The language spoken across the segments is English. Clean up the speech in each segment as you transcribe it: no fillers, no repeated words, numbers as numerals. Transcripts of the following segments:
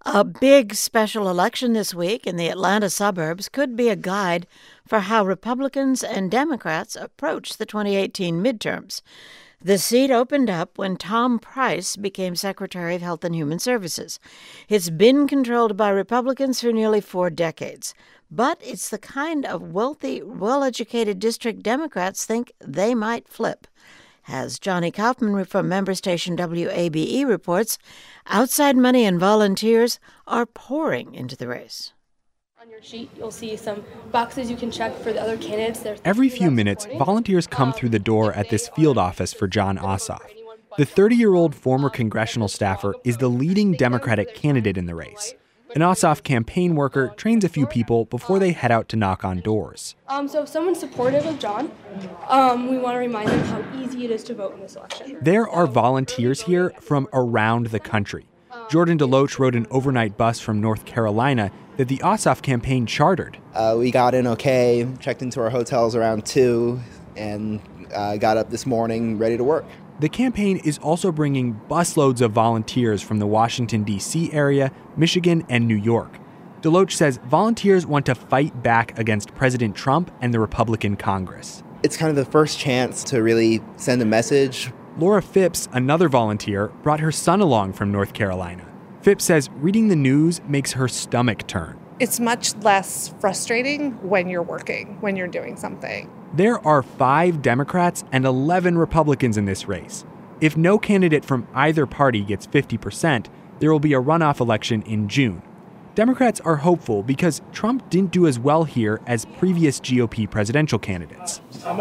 A big special election this week in the Atlanta suburbs could be a guide for how Republicans and Democrats approach the 2018 midterms. The seat opened up when Tom Price became Secretary of Health and Human Services. It's been controlled by Republicans for nearly 4 decades. But it's the kind of wealthy, well-educated district Democrats think they might flip. As Johnny Kaufman from member station WABE reports, outside money and volunteers are pouring into the race. On your sheet, you'll see some boxes you can check for the other candidates. Every few minutes, volunteers come through the door at this field office for Jon Ossoff. The 30-year-old former congressional staffer is the leading Democratic candidate in the race. An Ossoff campaign worker trains a few people before they head out to knock on doors. So if someone's supportive of Jon, we want to remind them how easy it is to vote in this election. There are volunteers here from around the country. Jordan Deloach rode an overnight bus from North Carolina that the Ossoff campaign chartered. We got in okay, checked into our hotels around 2, and got up this morning ready to work. The campaign is also bringing busloads of volunteers from the Washington, D.C. area, Michigan, and New York. Deloach says volunteers want to fight back against President Trump and the Republican Congress. It's kind of the first chance to really send a message. Laura Phipps, another volunteer, brought her son along from North Carolina. Phipps says reading the news makes her stomach turn. It's much less frustrating when you're working, when you're doing something. There are 5 Democrats and 11 Republicans in this race. If no candidate from either party gets 50%, there will be a runoff election in June. Democrats are hopeful because Trump didn't do as well here as previous GOP presidential candidates.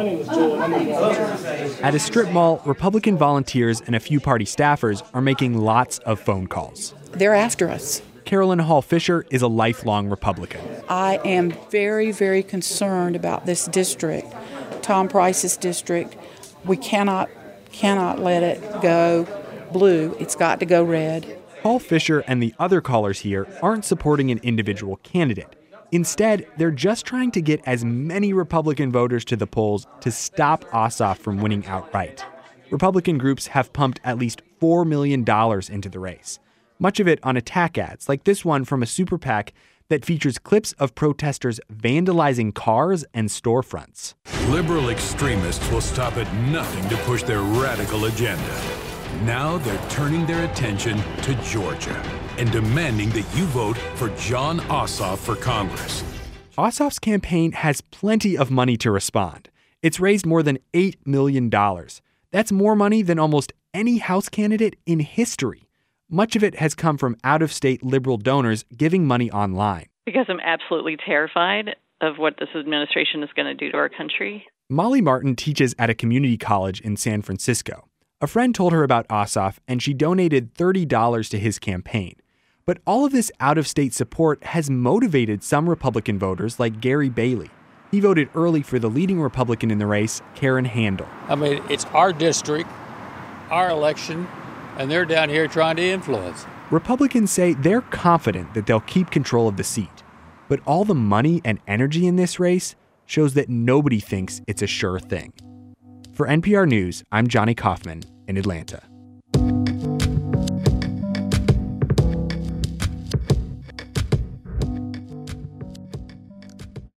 At a strip mall, Republican volunteers and a few party staffers are making lots of phone calls. They're after us. Carolyn Hall Fisher is a lifelong Republican. I am very, very concerned about this district, Tom Price's district. We cannot let it go blue. It's got to go red. Hall Fisher and the other callers here aren't supporting an individual candidate. Instead, they're just trying to get as many Republican voters to the polls to stop Ossoff from winning outright. Republican groups have pumped at least $4 million into the race, much of it on attack ads like this one from a super PAC that features clips of protesters vandalizing cars and storefronts. Liberal extremists will stop at nothing to push their radical agenda. Now they're turning their attention to Georgia and demanding that you vote for Jon Ossoff for Congress. Ossoff's campaign has plenty of money to respond. It's raised more than $8 million. That's more money than almost any House candidate in history. Much of it has come from out-of-state liberal donors giving money online. Because I'm absolutely terrified of what this administration is going to do to our country. Molly Martin teaches at a community college in San Francisco. A friend told her about Ossoff, and she donated $30 to his campaign. But all of this out-of-state support has motivated some Republican voters like Gary Bailey. He voted early for the leading Republican in the race, Karen Handel. I mean, it's our district, our election, and they're down here trying to influence. Republicans say they're confident that they'll keep control of the seat. But all the money and energy in this race shows that nobody thinks it's a sure thing. For NPR News, I'm Johnny Kaufman in Atlanta.